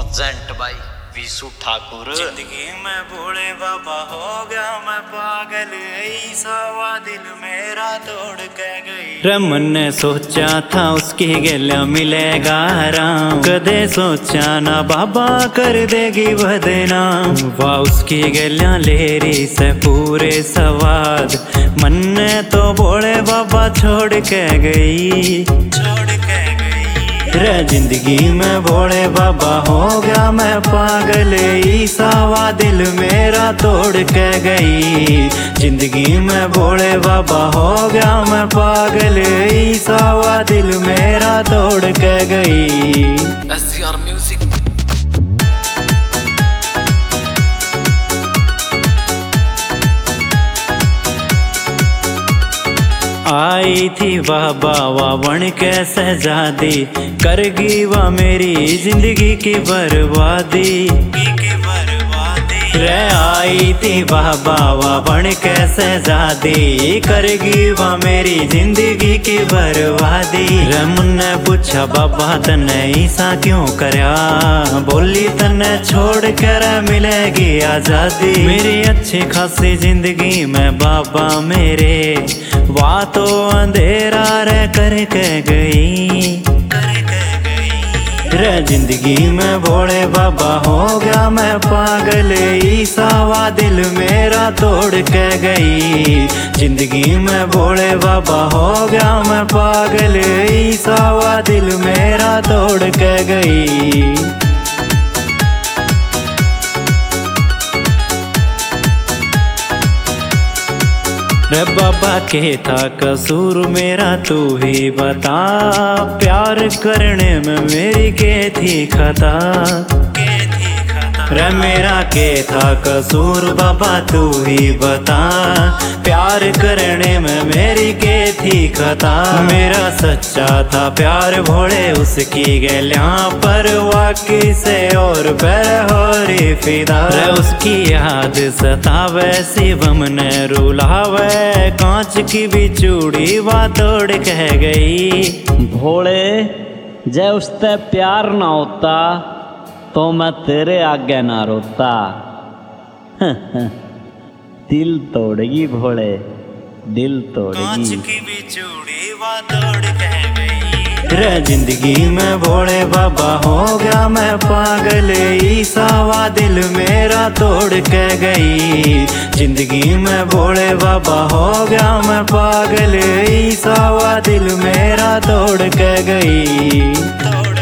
Present by Vishu Thakur. जिंदगी में भोले बाबा हो गया मैं पागल, ऐसा हुआ दिल मेरा तोड़ के गई। रमन ने सोचा था उसकी गलियां मिलेगा आराम, कदे सोचा ना बाबा कर देगी बदनाम। वाह उसकी गलियां लेरी से पूरे सवाद, मन ने तो भोले बाबा छोड़ के गई। रे जिंदगी में भोले बाबा हो गया मैं पागल, ईसावा दिल मेरा तोड़ के गई। जिंदगी में भोले बाबा हो गया मैं पागल, ईसावा दिल मेरा तोड़ के गई। SCR music. आई थी बाबा वावण के शहजादी, करगी वह मेरी जिंदगी की बर्बादी। रे आई थी बाबा वावण के शहजादी, करगी वह मेरी जिंदगी की बर्बादी। रमन ने पूछा बाबा तने ऐसा क्यों करया, बोली तने छोड़ कर मिलेगी आजादी। मेरी अच्छी खासी जिंदगी में बाबा मेरे, वाह तो अंधेरा रे करके गई। रे जिंदगी में भोले बाबा हो गया मैं पागल, ईसावा दिल मेरा तोड़ के गई। जिंदगी में भोले बाबा हो गया मैं पागल, ईसावा दिल मेरा तोड़ के गई। रे बाबा के था कसूर मेरा तू ही बता, प्यार करने में मेरी के थी खता। रे मेरा के था कसूर बाबा तू ही बता, प्यार करने में मेरी के थी खता। मेरा सच्चा था प्यार भोले उसकी गलियां पर, वाकई से और पैर हो री फिदा। रे उसकी याद सतावे शिवम ने रुलावे, कांच की भी चूड़ी वा तोड़ कह गई। भोले जय उससे प्यार ना होता तो मैं तेरे आगे ना रोता। दिल तोड़गी भोले, दिल तोड़गी। कांच की भी चूड़ी वा तोड़ के गई। रे जिंदगी में भोले बाबा हो गया मैं पागल, ईसावा दिल मेरा तोड़ के गई। जिंदगी में भोले बाबा हो गया मैं पागल, ईसावा दिल मेरा तोड़ के गई।